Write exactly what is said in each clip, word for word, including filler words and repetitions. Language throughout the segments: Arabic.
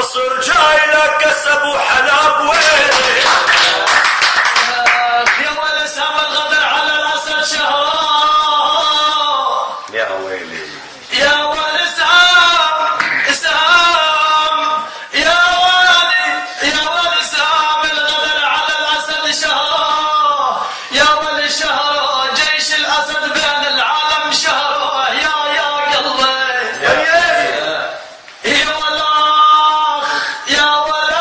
النصر جاي لك كسب وحلب ويلي يا ولد سام الغدر على الاسد شهر يا ويلي يا ولد سام سام يا ولد يا ولد سام الغدر على الاسد شهر يا ولد شهر جيش الاسد بين العالم شهر يا يا قلبي يا يا ولاخ يا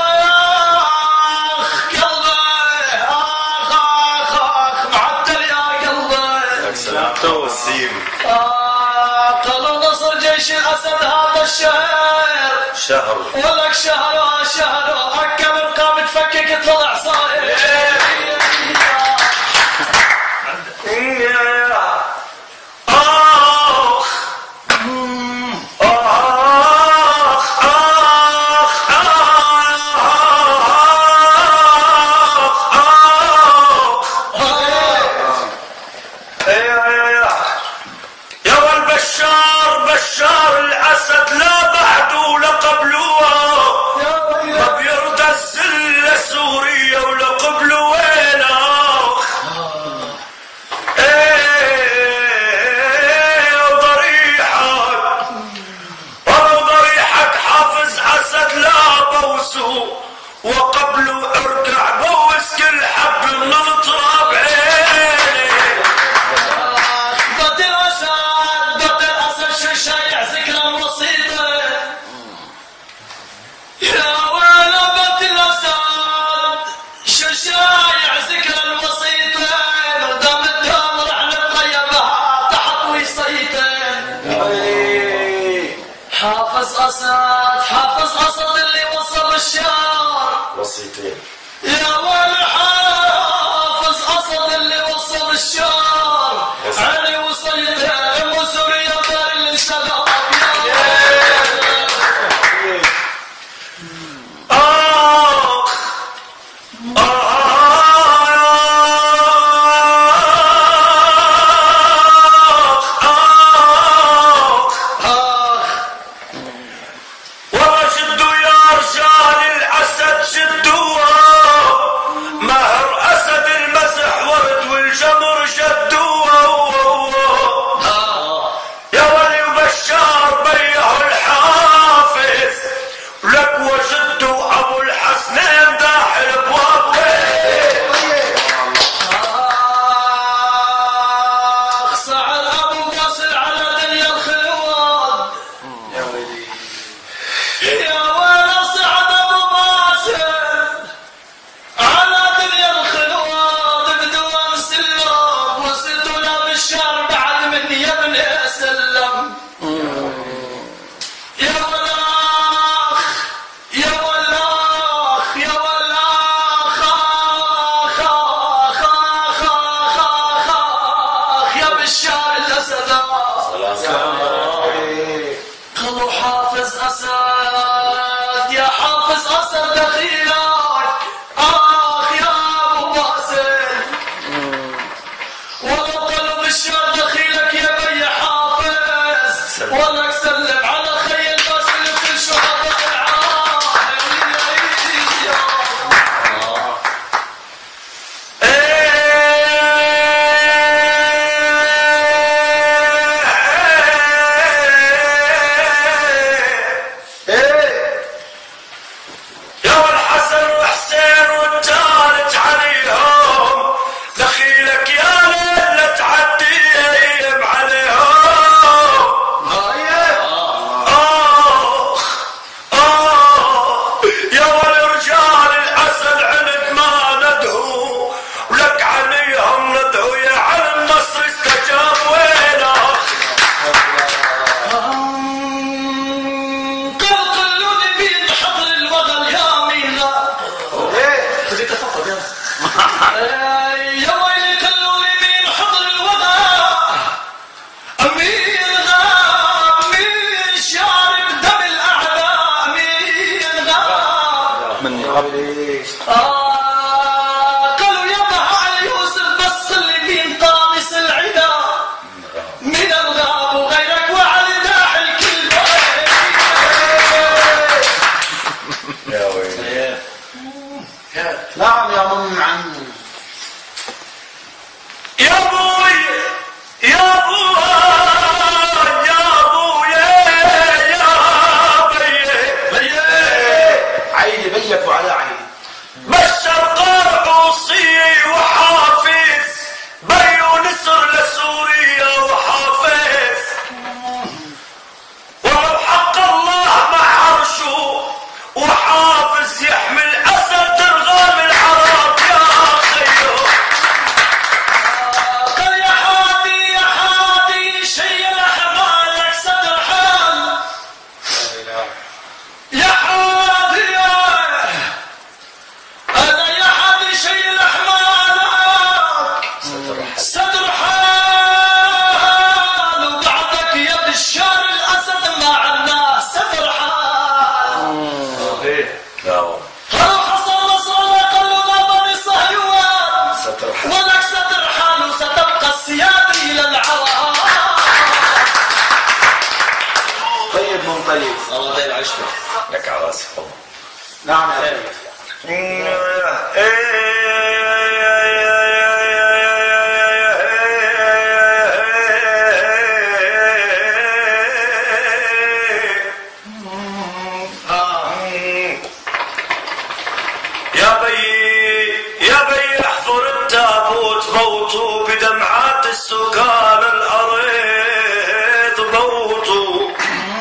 ولاخ قلبي اخ اخ اخ معدل يا قلبي سلام توسيم آه قالوا نصر جيش الاسد هذا الشهر شهر ولك شهر شهر هكا من قام تفكك طلع صاير آخ آخ آخ يا والبشار بشار الأسد لا بعده ولا قبله ما بيرضى الذل سوريا ولا قبله وين آخ ايه وضريحك وضريحك حافظ أسد لا بوسه وقبله اركع بوس كل حب من التراب عيني بط الاسد بط الاسد شو شايع ذكرى الوسيطه يا ويلي بط الاسد شو شايع ذكرى الوسيطه قدام الدم رح نتغيبها تحت وصيتين حافظ اسد حافظ اسد اللي وصل الشام وصيتين يا ويلي حافظ اسد اللي وصل الشام علي وصيتين وسوريا دار السلام آخ والله شدوا يا رجال الأسد شدوا مهر أسد المزح ورد والجمر شدوا يا ولي وبشار بيه الحافظ لك وجدوا أبو الحسنين داخل أبواب آخ سعر أبو باسل على دنيا الخلود يا ويلي سعد أبو باسل على دنيا الخلود بدون سلم وصلتوا له بالشهر بعد مني يا ابن سلم يا ولاخ يا ولاخ يا ولاخ آخ آخ آخ آخ آخ آخ يا بشار الأسد قالوا حافظ أسد يا حافظ أسد دخيلك آخ يا أبو باسل ولو قالوا بالشار دخيلك يا بي حافظ ولك سلم على خي الباسل في شهداء العالم يا والحسن وحسين والثالث عليهم دخيلك يا ليل لا تعدي ايام عليهم آخ آخ يا ولرجال الأسد عند ما ندهو ولك عليهم ندهو يا على النصر استجاب وين آخ قال قلوني بين حضر الوغل يا ميلا خليك تفضل يا يا ويلي قلوني بين حضر الوغل مين غاب مين شارب دم الاعداء مين غاب من قبل آه قالوا يا بها يوسف بس اللي بين قامس العدا من الغاب وغيرك وعلى داح الكل طيب عشنا لك على راسي والله. نعم يا يا بي يا بي احفر التابوت بوطوا بدمعات السكان الأرض بوطوا.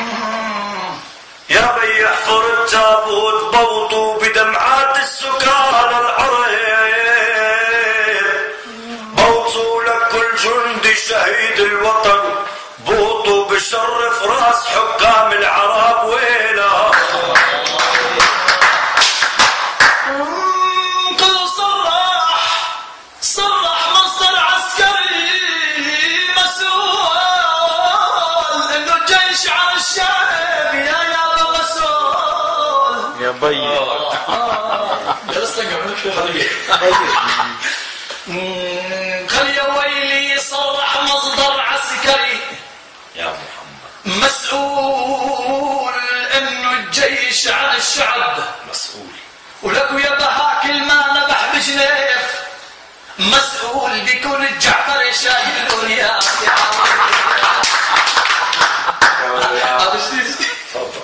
يا بي احفر التابوت بوطوا بدمعات السكان الأرض بوطوا لكل جندي شهيد الوطن بوطوا بشرف راس حكام العرب وينه. يا بي قال يا ويلي صرح مصدر عسكري يا محمد مسؤول انه الجيش عن الشعب مسؤول. ولكو يا بهاك الما نبح بجنيف مسؤول بيكون الجعفري شايل الأولياء. هذا شيء تفضل.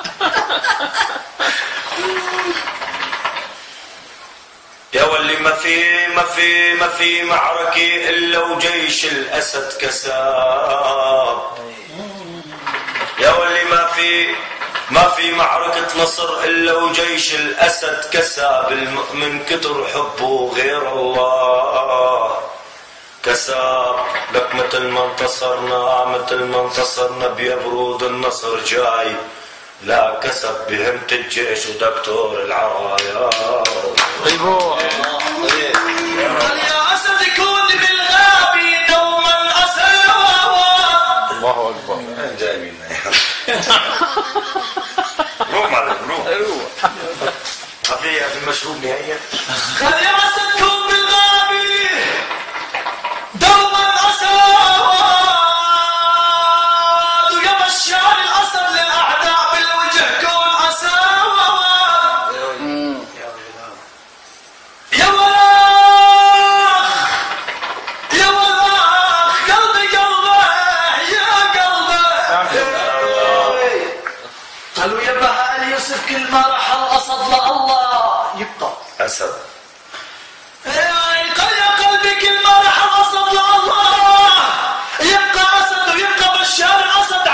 يا ولي ما في ما في ما في معركة إلا وجيش الأسد كساب. يا ولي ما في ما في معركة نصر إلا وجيش الأسد كساب. المؤمن كتر حبه غير الله كساب. لك مثل ما انتصرنا مثل ما انتصرنا بيبرود النصر جاي لا كسب بهمة الجيش ودكتور العرايا. طيبوا قال يا أسد كون بالغابي دوما أسد. الله أكبر. جاي منا روح معلم روح. في في المشروب نهائيا. قال يا أسد كون بالغابي دوما أسد ويا بشار الأسد للأعداء بالوجه كون أسد. يا ولاخ يا ولاخ قلبي قلبه يا قلبه. قالوا يا بهاء اليوسف كل ما راح الأسد لله يبقى أسد. قال يا قلبي كل ما راح الأسد لله يبقى أسد ويبقى بشار الأسد